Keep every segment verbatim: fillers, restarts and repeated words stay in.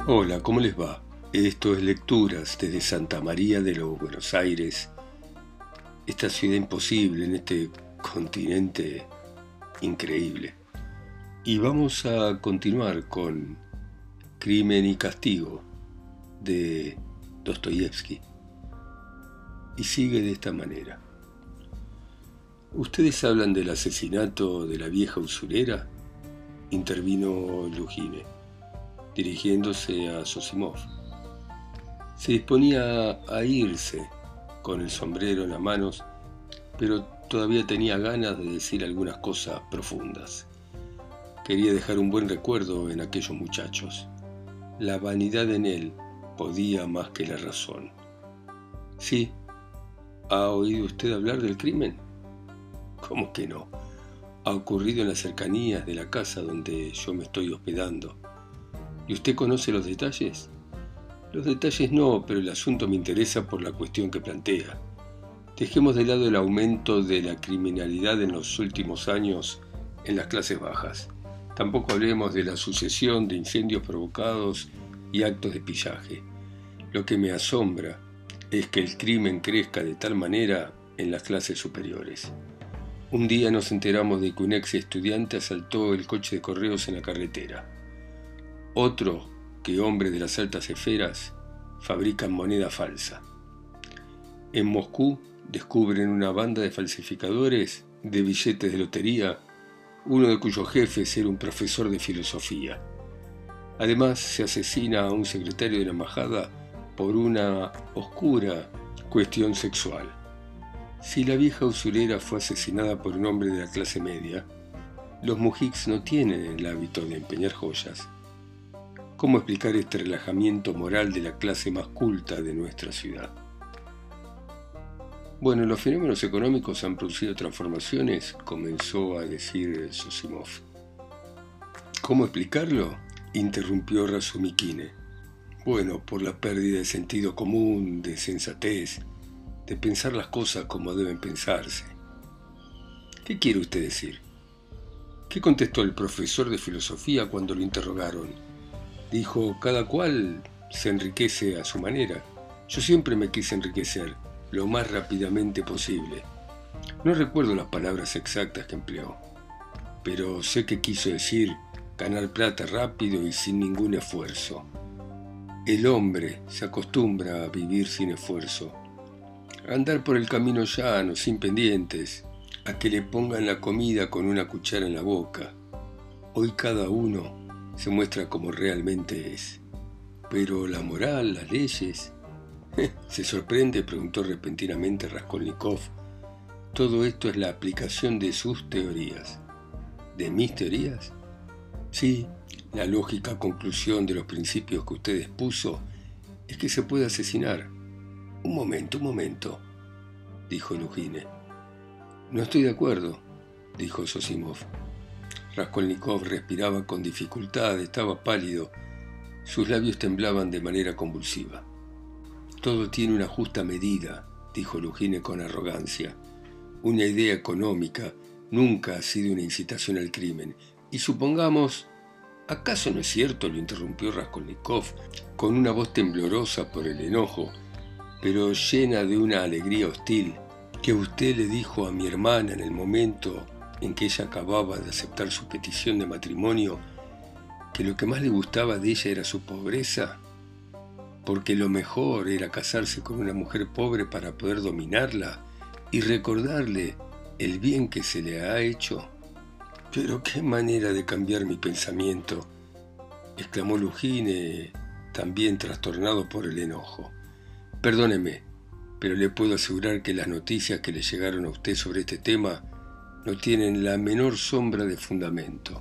Hola, ¿cómo les va? Esto es Lecturas desde Santa María de los Buenos Aires, esta ciudad imposible en este continente increíble. Y vamos a continuar con Crimen y Castigo de Dostoyevsky. Y sigue de esta manera. ¿Ustedes hablan del asesinato de la vieja usurera?, intervino Lujine, dirigiéndose a Zosimov. Se disponía a irse con el sombrero en las manos, pero todavía tenía ganas de decir algunas cosas profundas. Quería dejar un buen recuerdo en aquellos muchachos. La vanidad en él podía más que la razón. Sí, ¿ha oído usted hablar del crimen? ¿Cómo que no? Ha ocurrido en las cercanías de la casa donde yo me estoy hospedando. ¿Y usted conoce los detalles? Los detalles no, pero el asunto me interesa por la cuestión que plantea. Dejemos de lado el aumento de la criminalidad en los últimos años en las clases bajas. Tampoco hablemos de la sucesión de incendios provocados y actos de pillaje. Lo que me asombra es que el crimen crezca de tal manera en las clases superiores. Un día nos enteramos de que un ex estudiante asaltó el coche de correos en la carretera. Otro, que hombres de las altas esferas fabrican moneda falsa. En Moscú descubren una banda de falsificadores de billetes de lotería, uno de cuyos jefes era un profesor de filosofía. Además, se asesina a un secretario de la embajada por una oscura cuestión sexual. Si la vieja usurera fue asesinada por un hombre de la clase media, los mujiks no tienen el hábito de empeñar joyas. ¿Cómo explicar este relajamiento moral de la clase más culta de nuestra ciudad? Bueno, los fenómenos económicos han producido transformaciones, comenzó a decir Zosimov. ¿Cómo explicarlo?, interrumpió Razumikine. Bueno, por la pérdida de sentido común, de sensatez, de pensar las cosas como deben pensarse. ¿Qué quiere usted decir? ¿Qué contestó el profesor de filosofía cuando lo interrogaron? Dijo, cada cual se enriquece a su manera. Yo siempre me quise enriquecer lo más rápidamente posible. No recuerdo las palabras exactas que empleó, pero sé que quiso decir ganar plata rápido y sin ningún esfuerzo. El hombre se acostumbra a vivir sin esfuerzo, a andar por el camino llano, sin pendientes, a que le pongan la comida con una cuchara en la boca. Hoy cada uno se muestra como realmente es. Pero la moral, las leyes... ¿Se sorprende?, preguntó repentinamente Raskolnikov. Todo esto es la aplicación de sus teorías. ¿De mis teorías? Sí, la lógica conclusión de los principios que usted expuso es que se puede asesinar. Un momento, un momento, dijo Lujine. No estoy de acuerdo, dijo Zosimov. Raskolnikov respiraba con dificultad, estaba pálido, sus labios temblaban de manera convulsiva. Todo tiene una justa medida, dijo Lujine con arrogancia. Una idea económica nunca ha sido una incitación al crimen. Y supongamos... ¿Acaso no es cierto?, lo interrumpió Raskolnikov, con una voz temblorosa por el enojo, pero llena de una alegría hostil, que usted le dijo a mi hermana en el momento en que ella acababa de aceptar su petición de matrimonio, que lo que más le gustaba de ella era su pobreza, porque lo mejor era casarse con una mujer pobre para poder dominarla y recordarle el bien que se le ha hecho. Pero qué manera de cambiar mi pensamiento, exclamó Lujine, también trastornado por el enojo. Perdóneme, pero le puedo asegurar que las noticias que le llegaron a usted sobre este tema no tienen la menor sombra de fundamento.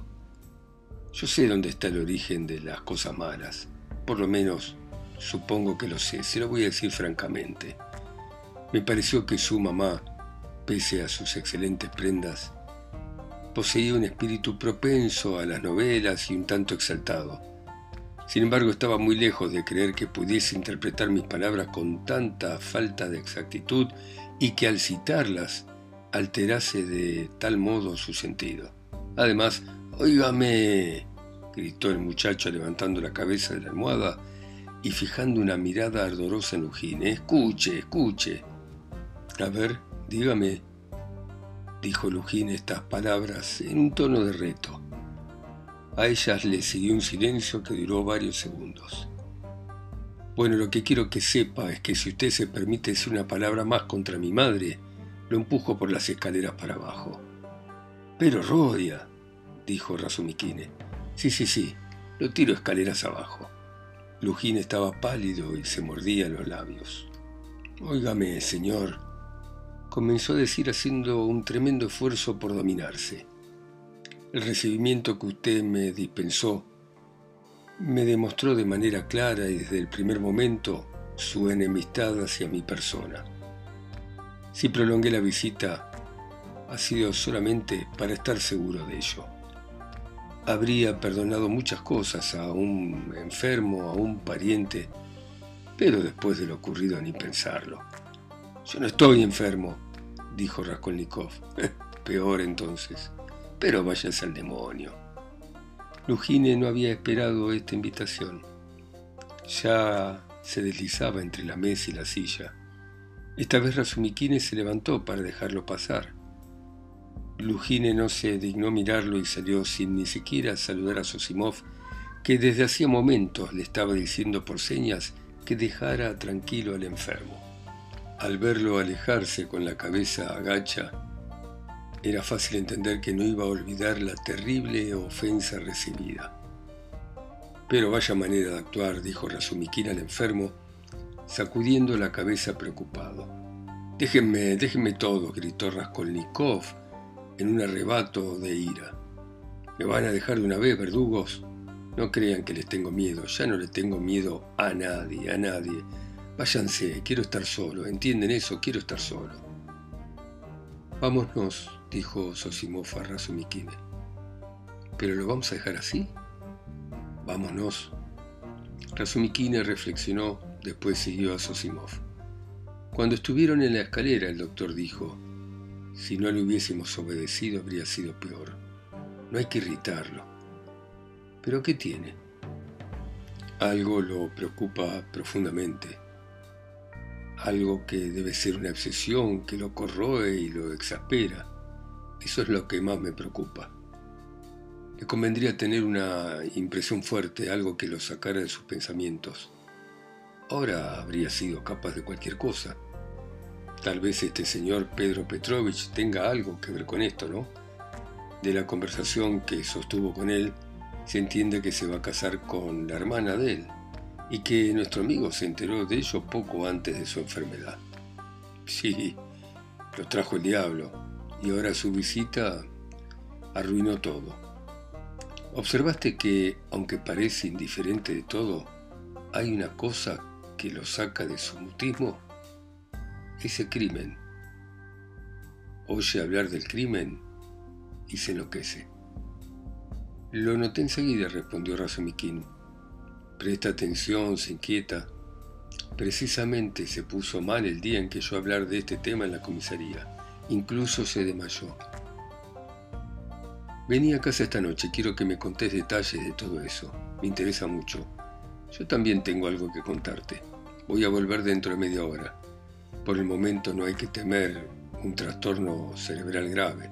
Yo sé dónde está el origen de las cosas malas, por lo menos supongo que lo sé, se lo voy a decir francamente. Me pareció que su mamá, pese a sus excelentes prendas, poseía un espíritu propenso a las novelas y un tanto exaltado. Sin embargo, estaba muy lejos de creer que pudiese interpretar mis palabras con tanta falta de exactitud y que al citarlas alterase de tal modo su sentido. Además, óigame, gritó el muchacho levantando la cabeza de la almohada y fijando una mirada ardorosa en Lugine. Escuche, escuche. A ver, dígame, dijo Lugine estas palabras en un tono de reto. A ellas le siguió un silencio que duró varios segundos. Bueno, lo que quiero que sepa es que si usted se permite decir una palabra más contra mi madre, lo empujo por las escaleras para abajo. Pero Rodia, dijo Razumikine. Sí, sí, sí, lo tiro escaleras abajo. Lugine estaba pálido y se mordía los labios. Óigame, señor, comenzó a decir haciendo un tremendo esfuerzo por dominarse. El recibimiento que usted me dispensó me demostró de manera clara y desde el primer momento su enemistad hacia mi persona. Si prolongué la visita, ha sido solamente para estar seguro de ello. Habría perdonado muchas cosas a un enfermo, a un pariente, pero después de lo ocurrido ni pensarlo. Yo no estoy enfermo, dijo Raskolnikov. Peor entonces, pero váyase al demonio. Lugine no había esperado esta invitación. Ya se deslizaba entre la mesa y la silla. Esta vez Razumikine se levantó para dejarlo pasar. Lugine no se dignó mirarlo y salió sin ni siquiera saludar a Zosimov, que desde hacía momentos le estaba diciendo por señas que dejara tranquilo al enfermo. Al verlo alejarse con la cabeza agacha, era fácil entender que no iba a olvidar la terrible ofensa recibida. Pero vaya manera de actuar, dijo Razumikine al enfermo, sacudiendo la cabeza preocupado. Déjenme, déjenme todo, gritó Raskolnikov en un arrebato de ira. ¿Me van a dejar de una vez, verdugos? No crean que les tengo miedo, ya no le tengo miedo a nadie, a nadie. Váyanse, quiero estar solo, ¿entienden eso? Quiero estar solo. Vámonos, dijo Zosimov a Razumikine. ¿Pero lo vamos a dejar así? Vámonos. Razumikine reflexionó, después siguió a Zosimov. Cuando estuvieron en la escalera, el doctor dijo: si no le hubiésemos obedecido habría sido peor. No hay que irritarlo. ¿Pero qué tiene? Algo lo preocupa profundamente. Algo que debe ser una obsesión que lo corroe y lo exaspera. Eso es lo que más me preocupa. Le convendría tener una impresión fuerte, algo que lo sacara de sus pensamientos. Ahora habría sido capaz de cualquier cosa. Tal vez este señor Pedro Petrovich tenga algo que ver con esto, ¿no? De la conversación que sostuvo con él, se entiende que se va a casar con la hermana de él y que nuestro amigo se enteró de ello poco antes de su enfermedad. Sí, lo trajo el diablo y ahora su visita arruinó todo. ¿Observaste que, aunque parece indiferente de todo, hay una cosa que lo saca de su mutismo? Ese crimen. Oye hablar del crimen y se enloquece. Lo noté enseguida, respondió Razumikine. Presta atención, se inquieta. Precisamente se puso mal el día en que yo hablar de este tema en la comisaría. Incluso se desmayó. Vení a casa esta noche, quiero que me contés detalles de todo eso. Me interesa mucho. Yo también tengo algo que contarte. Voy a volver dentro de media hora. Por el momento no hay que temer un trastorno cerebral grave.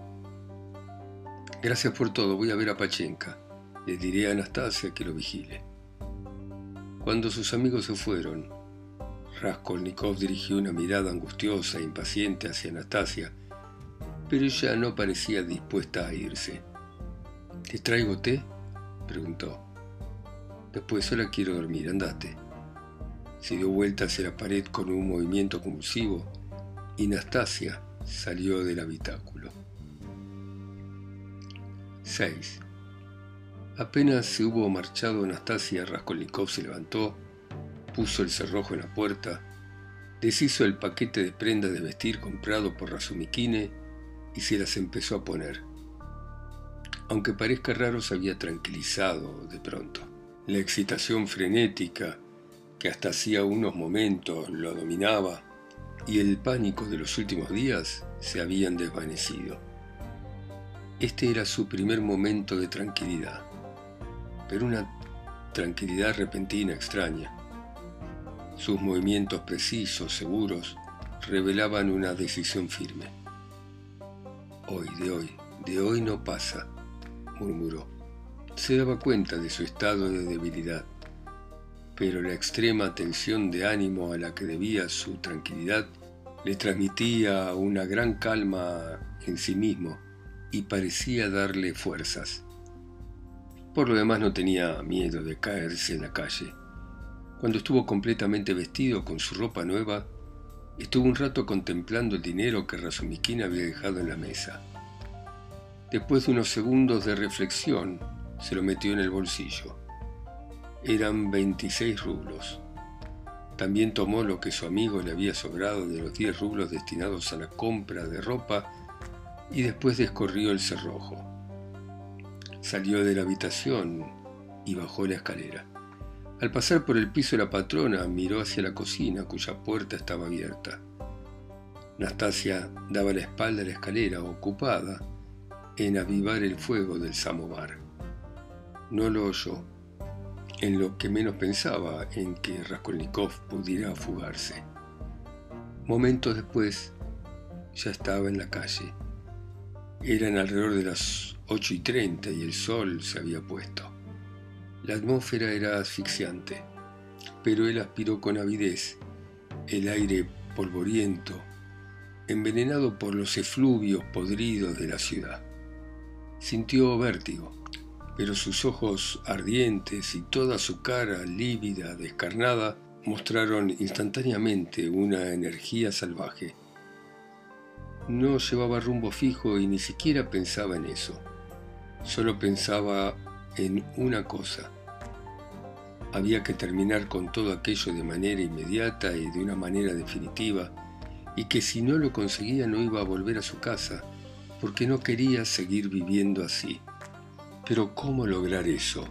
Gracias por todo, voy a ver a Pachenka. Le diré a Anastasia que lo vigile. Cuando sus amigos se fueron, Raskolnikov dirigió una mirada angustiosa e impaciente hacia Anastasia, pero ella no parecía dispuesta a irse. ¿Te traigo té?, preguntó. Después sola quiero dormir, andate. Se dio vuelta hacia la pared con un movimiento convulsivo y Anastasia salió del habitáculo. seis. Apenas se hubo marchado Anastasia, Raskolnikov se levantó, puso el cerrojo en la puerta, deshizo el paquete de prendas de vestir comprado por Razumikine y se las empezó a poner. Aunque parezca raro, se había tranquilizado de pronto. La excitación frenética que hasta hacía unos momentos lo dominaba y el pánico de los últimos días se habían desvanecido. Este era su primer momento de tranquilidad. pero una tranquilidad repentina extraña. Sus movimientos precisos, seguros, revelaban una decisión firme. Hoy, de hoy, de hoy no pasa, murmuró. Se daba cuenta de su estado de debilidad, pero la extrema tensión de ánimo a la que debía su tranquilidad le transmitía una gran calma en sí mismo y parecía darle fuerzas. Por lo demás no tenía miedo de caerse en la calle. Cuando estuvo completamente vestido con su ropa nueva, estuvo un rato contemplando el dinero que Razumikine había dejado en la mesa. Después de unos segundos de reflexión, se lo metió en el bolsillo. Eran veintiséis rublos. También tomó lo que su amigo le había sobrado de los diez rublos destinados a la compra de ropa y después descorrió el cerrojo. Salió de la habitación y bajó la escalera. Al pasar por el piso de la patrona, miró hacia la cocina, cuya puerta estaba abierta. Nastasia daba la espalda a la escalera, ocupada en avivar el fuego del samovar. No lo oyó, en lo que menos pensaba en que Raskolnikov pudiera fugarse. Momentos después, ya estaba en la calle. Eran alrededor de las ocho y treinta y el sol se había puesto. La atmósfera era asfixiante, pero él aspiró con avidez el aire polvoriento, envenenado por los efluvios podridos de la ciudad. Sintió vértigo, pero sus ojos ardientes y toda su cara lívida, descarnada, mostraron instantáneamente una energía salvaje. No llevaba rumbo fijo y ni siquiera pensaba en eso. Solo pensaba en una cosa. Había que terminar con todo aquello de manera inmediata y de una manera definitiva, y que si no lo conseguía no iba a volver a su casa, porque no quería seguir viviendo así. Pero ¿cómo lograr eso?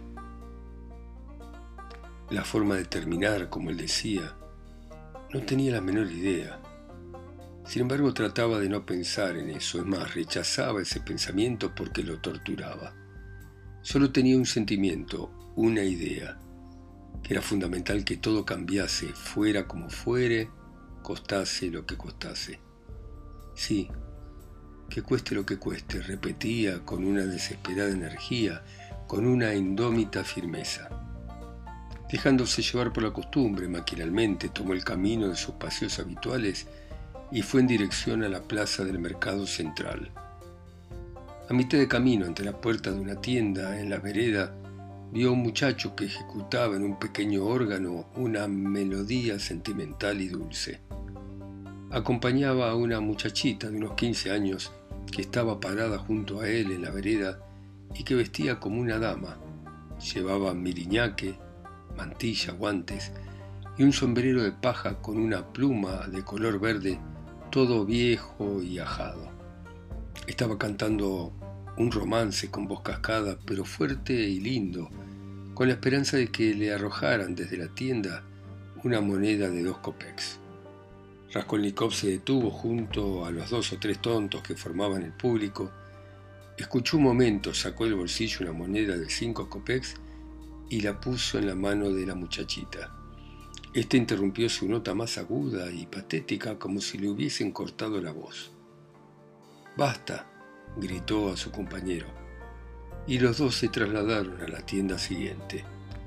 La forma de terminar, como él decía, no tenía la menor idea. Sin embargo, trataba de no pensar en eso, es más, rechazaba ese pensamiento porque lo torturaba. Solo tenía un sentimiento, una idea, que era fundamental que todo cambiase, fuera como fuere, costase lo que costase. Sí, que cueste lo que cueste, repetía con una desesperada energía, con una indómita firmeza. Dejándose llevar por la costumbre, maquinalmente tomó el camino de sus paseos habituales y fue en dirección a la plaza del mercado central. A mitad de camino, ante la puerta de una tienda en la vereda, vio a un muchacho que ejecutaba en un pequeño órgano una melodía sentimental y dulce. Acompañaba a una muchachita de unos quince años que estaba parada junto a él en la vereda y que vestía como una dama. Llevaba miriñaque, mantilla, guantes y un sombrero de paja con una pluma de color verde, todo viejo y ajado. Estaba cantando un romance con voz cascada, pero fuerte y lindo, con la esperanza de que le arrojaran desde la tienda una moneda de dos kopecks. Raskolnikov se detuvo junto a los dos o tres tontos que formaban el público, escuchó un momento, sacó del bolsillo una moneda de cinco kopecks y la puso en la mano de la muchachita. Este interrumpió su nota más aguda y patética, como si le hubiesen cortado la voz. «¡Basta!», gritó a su compañero, y los dos se trasladaron a la tienda siguiente.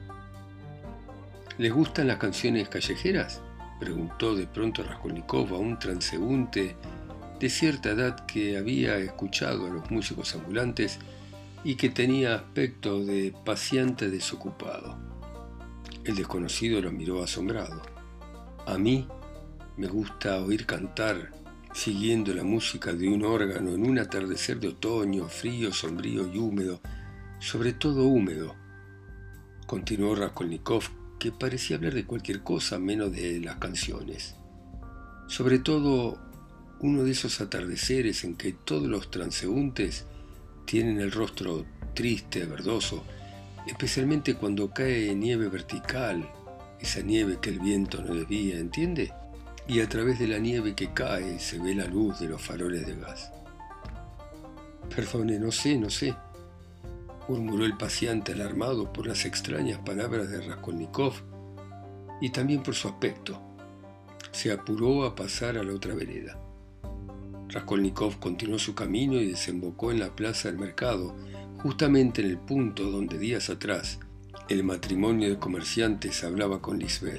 «¿Les gustan las canciones callejeras?», preguntó de pronto Raskolnikov a un transeúnte de cierta edad que había escuchado a los músicos ambulantes y que tenía aspecto de paseante desocupado. El desconocido lo miró asombrado. «A mí me gusta oír cantar, siguiendo la música de un órgano en un atardecer de otoño, frío, sombrío y húmedo, sobre todo húmedo», continuó Raskolnikov, que parecía hablar de cualquier cosa menos de las canciones. «Sobre todo uno de esos atardeceres en que todos los transeúntes tienen el rostro triste, verdoso, especialmente cuando cae nieve vertical, esa nieve que el viento no desvía, ¿entiende? Y a través de la nieve que cae se ve la luz de los faroles de gas». «Perdone, no sé, no sé». murmuró el paciente alarmado por las extrañas palabras de Raskolnikov y también por su aspecto. Se apuró a pasar a la otra vereda. Raskolnikov continuó su camino y desembocó en la plaza del mercado, justamente en el punto donde días atrás el matrimonio de comerciantes hablaba con Lisbeth.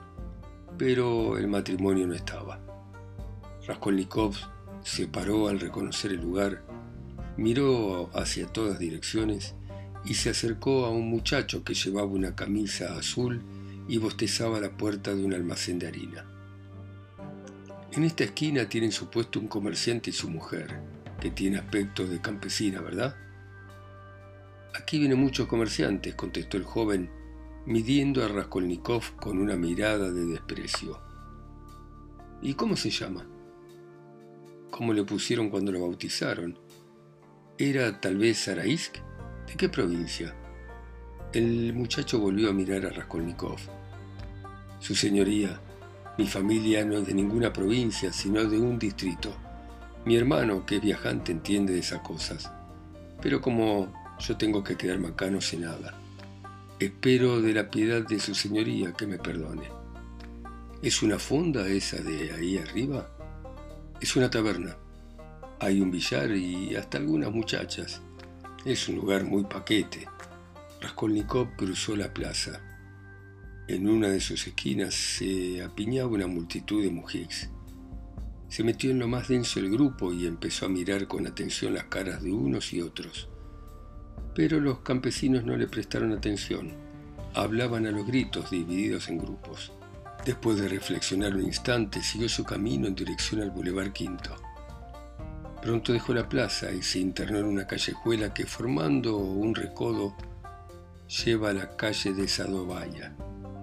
Pero el matrimonio no estaba. Raskolnikov se paró al reconocer el lugar, miró hacia todas direcciones y se acercó a un muchacho que llevaba una camisa azul y bostezaba a la puerta de un almacén de harina. En esta esquina tienen su puesto un comerciante y su mujer, que tiene aspecto de campesina, ¿verdad? Aquí vienen muchos comerciantes, contestó el joven, midiendo a Raskolnikov con una mirada de desprecio. ¿Y cómo se llama? ¿Cómo le pusieron cuando lo bautizaron? ¿Era tal vez Zaraisk? ¿De qué provincia? El muchacho volvió a mirar a Raskolnikov. Su señoría, mi familia no es de ninguna provincia, sino de un distrito. Mi hermano, que es viajante, entiende de esas cosas. Pero como yo tengo que quedarme acá, no sé nada. Espero de la piedad de su señoría que me perdone. ¿Es una fonda esa de ahí arriba? Es una taberna. Hay un billar y hasta algunas muchachas. Es un lugar muy paquete. Raskolnikov cruzó la plaza. En una de sus esquinas se apiñaba una multitud de mujiks. Se metió en lo más denso del grupo y empezó a mirar con atención las caras de unos y otros. Pero los campesinos no le prestaron atención. Hablaban a los gritos, divididos en grupos. Después de reflexionar un instante, siguió su camino en dirección al Boulevard Quinto. Pronto dejó la plaza y se internó en una callejuela que, formando un recodo, lleva a la calle de Sadovaya.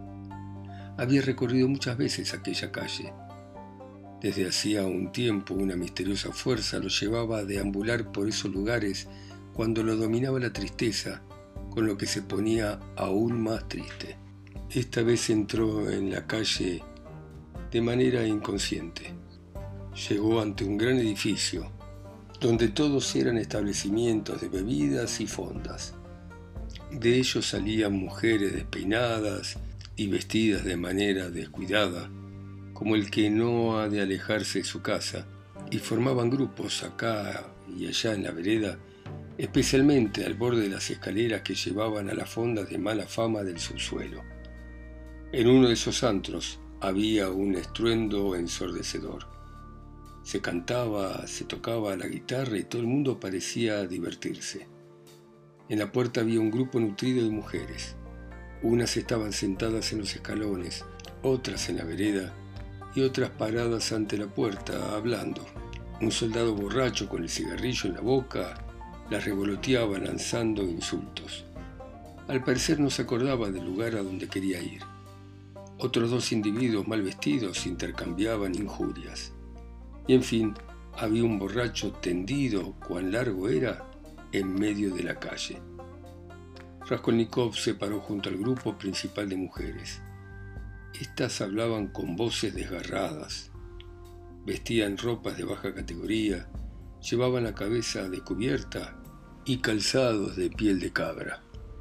Había recorrido muchas veces aquella calle. Desde hacía un tiempo una misteriosa fuerza lo llevaba a deambular por esos lugares cuando lo dominaba la tristeza, con lo que se ponía aún más triste. Esta vez entró en la calle de manera inconsciente. Llegó ante un gran edificio, donde todos eran establecimientos de bebidas y fondas. De ellos salían mujeres despeinadas y vestidas de manera descuidada, como el que no ha de alejarse de su casa, y formaban grupos acá y allá en la vereda, especialmente al borde de las escaleras que llevaban a las fondas de mala fama del subsuelo. En uno de esos antros había un estruendo ensordecedor. Se cantaba, se tocaba la guitarra y todo el mundo parecía divertirse. En la puerta había un grupo nutrido de mujeres. Unas estaban sentadas en los escalones, otras en la vereda y otras paradas ante la puerta hablando. Un soldado borracho con el cigarrillo en la boca las revoloteaba lanzando insultos. Al parecer no se acordaba del lugar a donde quería ir. Otros dos individuos mal vestidos intercambiaban injurias. Y en fin, había un borracho tendido, cuán largo era, en medio de la calle. Raskolnikov se paró junto al grupo principal de mujeres. Estas hablaban con voces desgarradas. Vestían ropas de baja categoría, llevaban la cabeza descubierta y calzados de piel de cabra.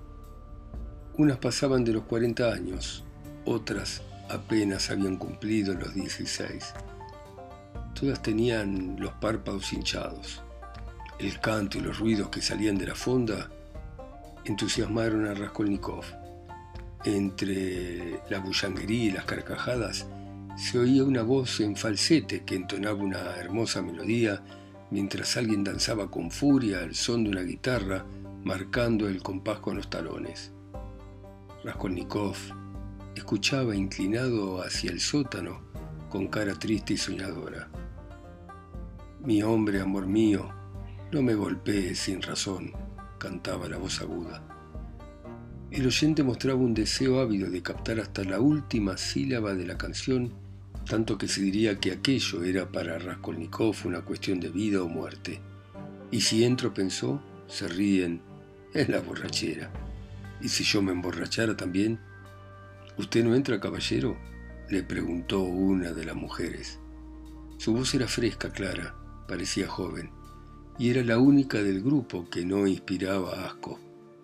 Unas pasaban de los cuarenta años, otras apenas habían cumplido los dieciséis. Todas tenían los párpados hinchados. El canto y los ruidos que salían de la fonda entusiasmaron a Raskolnikov. Entre la bullanguería y las carcajadas se oía una voz en falsete que entonaba una hermosa melodía mientras alguien danzaba con furia al son de una guitarra marcando el compás con los talones. Raskolnikov escuchaba inclinado hacia el sótano con cara triste y soñadora. «Mi hombre, amor mío, no me golpees sin razón», cantaba la voz aguda. El oyente mostraba un deseo ávido de captar hasta la última sílaba de la canción, tanto que se diría que aquello era para Raskolnikov una cuestión de vida o muerte. Y si entro, pensó, se ríen, es la borrachera. ¿Y si yo me emborrachara también? «¿Usted no entra, caballero?», le preguntó una de las mujeres. Su voz era fresca, clara, parecía joven, y era la única del grupo que no inspiraba asco.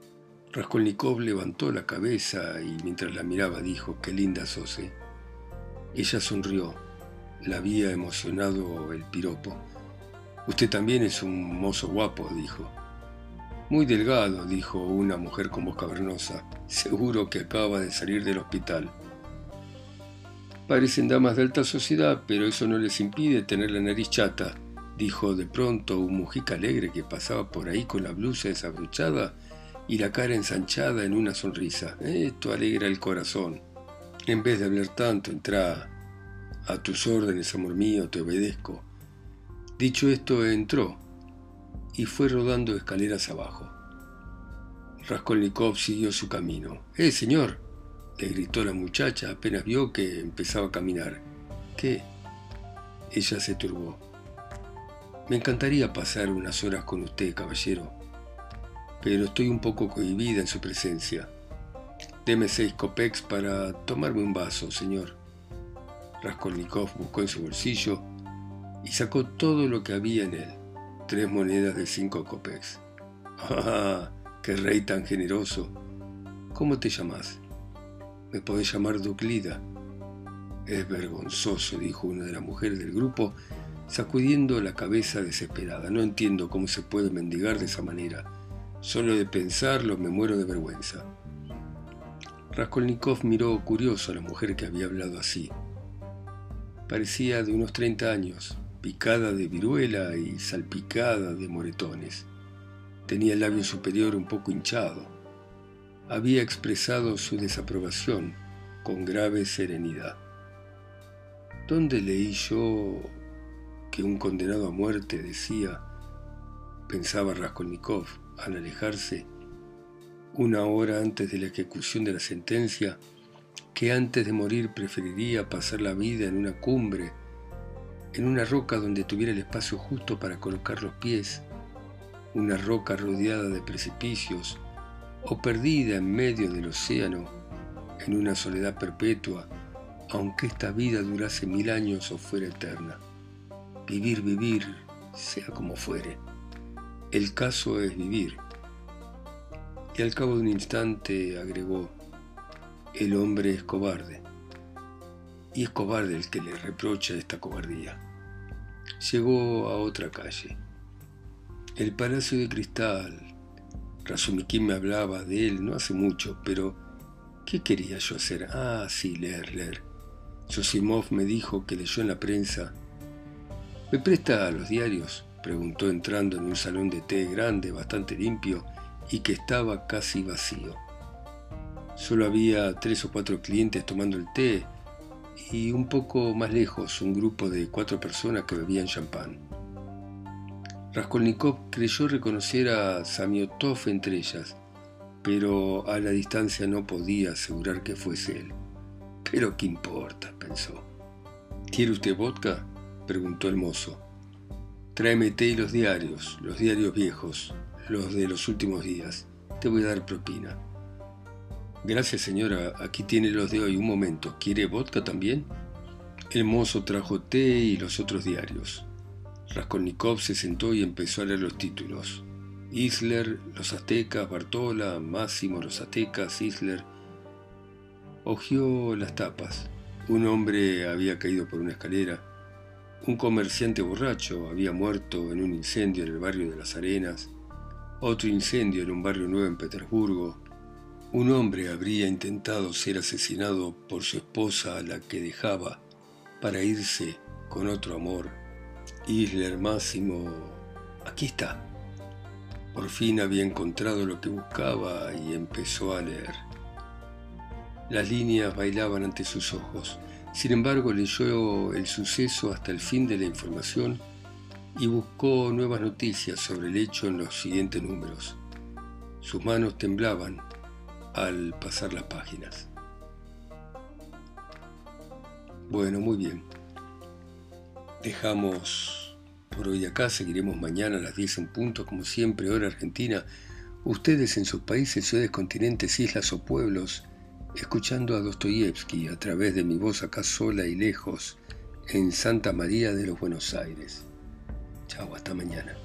Raskolnikov levantó la cabeza y mientras la miraba dijo: «Qué linda sos, ¿eh?». Ella sonrió. La había emocionado el piropo. «Usted también es un mozo guapo», dijo. «Muy delgado», dijo una mujer con voz cavernosa. «Seguro que acaba de salir del hospital». «Parecen damas de alta sociedad, pero eso no les impide tener la nariz chata», dijo de pronto un mujica alegre que pasaba por ahí con la blusa desabrochada y la cara ensanchada en una sonrisa. «Esto alegra el corazón. En vez de hablar tanto, entrá. A tus órdenes, amor mío, te obedezco». Dicho esto, entró y fue rodando escaleras abajo. Raskolnikov siguió su camino. «¡Eh, señor!», le gritó la muchacha apenas vio que empezaba a caminar. «¿Qué?». Ella se turbó. «Me encantaría pasar unas horas con usted, caballero, pero estoy un poco cohibida en su presencia. Deme seis kopecks para tomarme un vaso, señor». Raskolnikov buscó en su bolsillo y sacó todo lo que había en él, tres monedas de cinco kopecks. «¡Ah, qué rey tan generoso! ¿Cómo te llamas?». «Me podés llamar Duklida». «Es vergonzoso», dijo una de las mujeres del grupo, sacudiendo la cabeza desesperada. «No entiendo cómo se puede mendigar de esa manera. Solo de pensarlo me muero de vergüenza». Raskolnikov miró curioso a la mujer que había hablado así. Parecía de unos treinta años, picada de viruela y salpicada de moretones. Tenía el labio superior un poco hinchado. Había expresado su desaprobación con grave serenidad. «¿Dónde leí yo que un condenado a muerte decía?», pensaba Raskolnikov al alejarse, una hora antes de la ejecución de la sentencia, que antes de morir preferiría pasar la vida en una cumbre, en una roca donde tuviera el espacio justo para colocar los pies, una roca rodeada de precipicios, o perdida en medio del océano, en una soledad perpetua, aunque esta vida durase mil años o fuera eterna. Vivir, vivir, sea como fuere. El caso es vivir. Y al cabo de un instante agregó: «El hombre es cobarde. Y es cobarde el que le reprocha esta cobardía». Llegó a otra calle. El Palacio de Cristal. Razumikin me hablaba de él no hace mucho, pero ¿qué quería yo hacer? Ah, sí, leer, leer. Zosimov me dijo que leyó en la prensa. «¿Me presta los diarios?», preguntó entrando en un salón de té grande, bastante limpio y que estaba casi vacío. Solo había tres o cuatro clientes tomando el té y un poco más lejos un grupo de cuatro personas que bebían champán. Raskolnikov creyó reconocer a Samiotov entre ellas, pero a la distancia no podía asegurar que fuese él. «Pero qué importa», pensó. «¿Quiere usted vodka?», preguntó el mozo. «Tráeme té y los diarios, los diarios viejos, los de los últimos días. Te voy a dar propina». «Gracias, señora, aquí tiene los de hoy. Un momento, ¿quiere vodka también?». El mozo trajo té y los otros diarios. Raskolnikov se sentó y empezó a leer los títulos. Isler, los aztecas, Bartola, Máximo, los aztecas, Isler. Hojeó las tapas. Un hombre había caído por una escalera. Un comerciante borracho había muerto en un incendio en el barrio de Las Arenas. Otro incendio en un barrio nuevo en Petersburgo. Un hombre habría intentado ser asesinado por su esposa, a la que dejaba para irse con otro amor. Isler, Máximo. Aquí está. Por fin había encontrado lo que buscaba y empezó a leer. Las líneas bailaban ante sus ojos. Sin embargo, leyó el suceso hasta el fin de la información y buscó nuevas noticias sobre el hecho en los siguientes números. Sus manos temblaban al pasar las páginas. Bueno, muy bien. Dejamos por hoy acá, seguiremos mañana a las diez en punto, como siempre, hora argentina. Ustedes en sus países, ciudades, continentes, islas o pueblos, escuchando a Dostoyevsky a través de mi voz acá sola y lejos, en Santa María de los Buenos Aires. Chao, hasta mañana.